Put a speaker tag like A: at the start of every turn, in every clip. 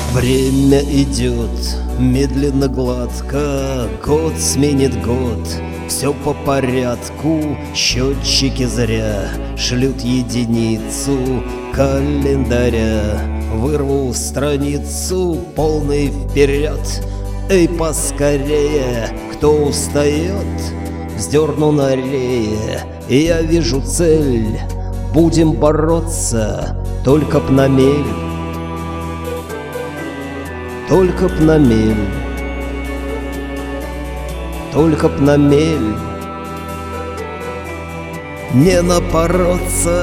A: Время идет медленно, гладко, год сменит год, все по порядку, счетчики зря шлют единицу календаря. Вырву страницу полный вперед, эй, поскорее, кто устает, вздерну на рее, и я вижу цель, будем бороться, только б на мель. Только б на мель, только б на мель не напороться.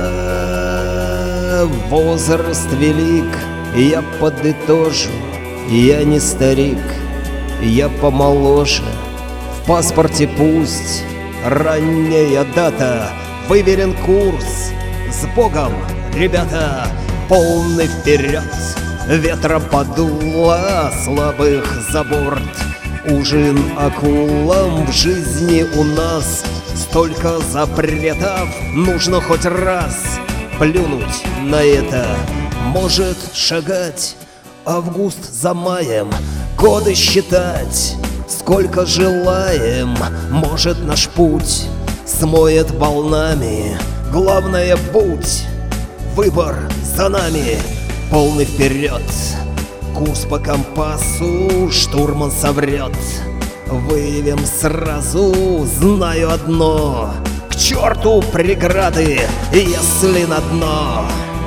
A: Возраст велик, и я подытожу, я не старик, я помоложе. В паспорте пусть ранняя дата, выверен курс, с Богом, ребята, полный вперед. Ветром подуло слабых за борт, ужин акулам в жизни у нас. Столько запретов, нужно хоть раз плюнуть на это. Может шагать август за маем, годы считать, сколько желаем. Может наш путь смоет волнами, главное будь, выбор за нами. Полный вперед, курс по компасу штурман соврет. Выявим сразу, знаю одно, к черту преграды, если на дно.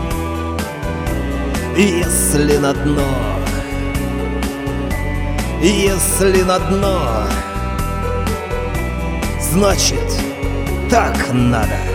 A: Если на дно. Если на дно, значит, так надо.